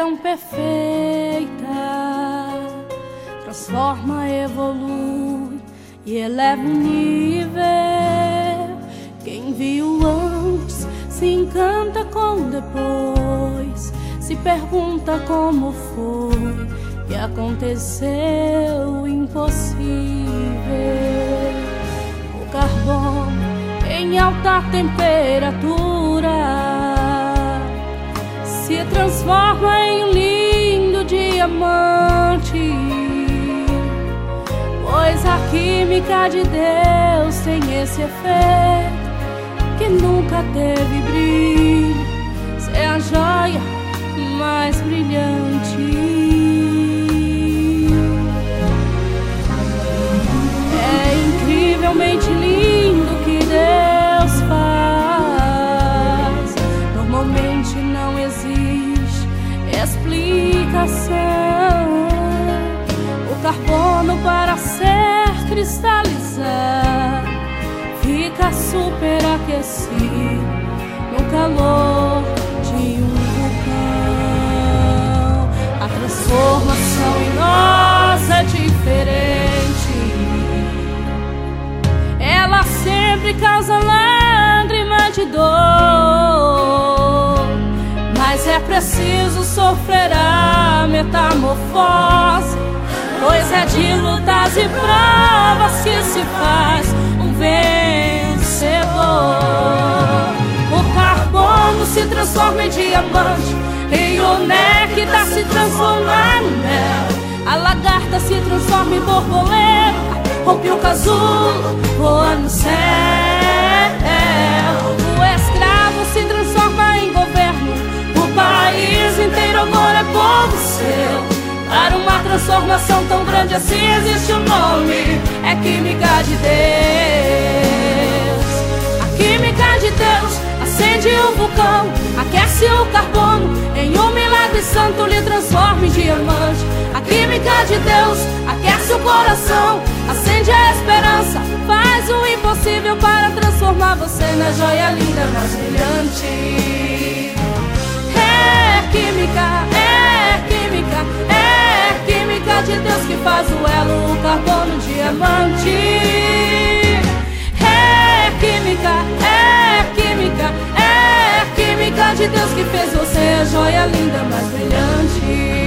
tão perfeita, transforma, evolui e eleva o nível. Quem viu antes se encanta com depois, se pergunta como foi que aconteceu o impossível. O carbono em alta temperatura se transforma em um lindo diamante, pois a química de Deus tem esse efeito que nunca teve brilho, é a joia mais brilhante. É incrivelmente lindo o que Deus faz. Normalmente não existe explicação. O carbono, para ser cristalizado, fica superaquecido no calor de um vulcão. A transformação em nós é diferente. Ela sempre causa lágrimas de dor, mas é preciso sofrer a metamorfose, pois é de lutas e provas que se faz um vencedor. O carbono se transforma em diamante, e o néctar se transforma em mel. A lagarta se transforma em borboleta, rompe o casulo, voa no céu. O escravo se transforma em governo, o país inteiro agora é povo seu. Para uma transformação tão grande assim existe um nome, é química de Deus. A química de Deus acende o vulcão, aquece o carbono, em um milagre santo lhe transforma em diamante. A química de Deus aquece o coração, acende a esperança, faz o impossível para transformar você na joia linda mais brilhante. É química, é química, é química de Deus que faz o elo, o carbono, o diamante. É química, é química, é química de Deus que fez você a joia linda mais brilhante.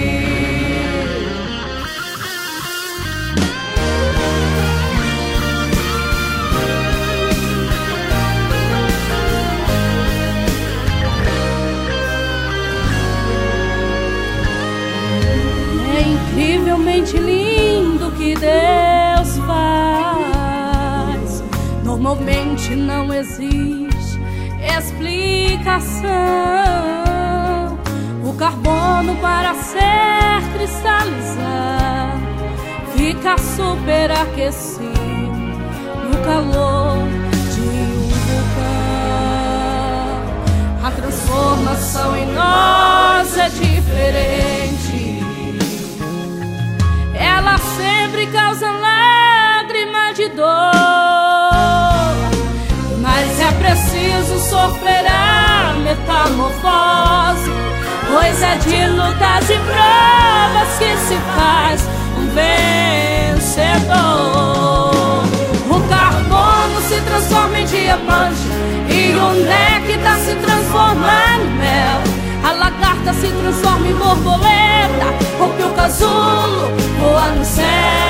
Incrivelmente lindo que Deus faz. Normalmente não existe explicação. O carbono, para ser cristalizado, fica superaquecido no calor de um vulcão. A transformação em nós é diferente. Ela sempre causa lágrimas de dor, mas é preciso sofrer a metamorfose, pois é de lutas e provas que se faz um vencedor. O carbono se transforma em diamante, e o néctar se transforma em mel. A lagarta se transforma em borboleta, rompe o casulo, voa no céu.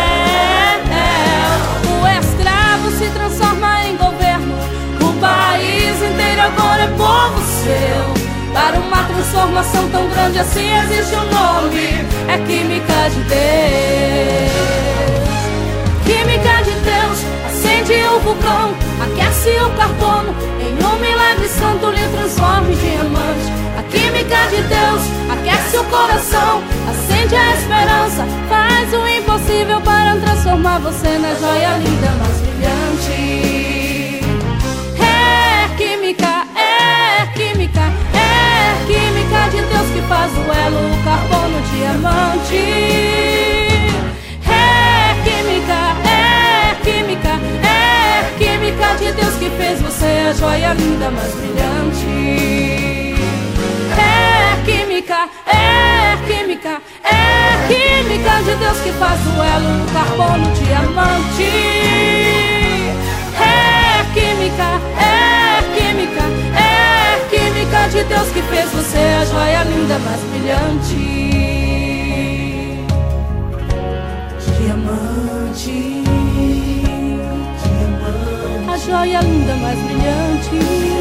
O escravo se transforma em governo, o país inteiro agora é povo seu. Para uma transformação tão grande assim existe um nome, é química de Deus. Química de Deus acende o vulcão, aquece o carbono, em um milagre santo lhe transforma em diamante. A química de Deus aquece o coração, acende a esperança, faz o impossível para transformar você na joia linda mais brilhante. É química, é química, é química de Deus que faz o elo, o carbono, o diamante. É química, é química, é química de Deus que fez você a joia linda mais brilhante. É química, é química, é química de Deus que faz o elo, o carbono, diamante. É química, é química, é química de Deus que fez você a joia linda mais brilhante. Diamante, diamante, a joia linda mais brilhante.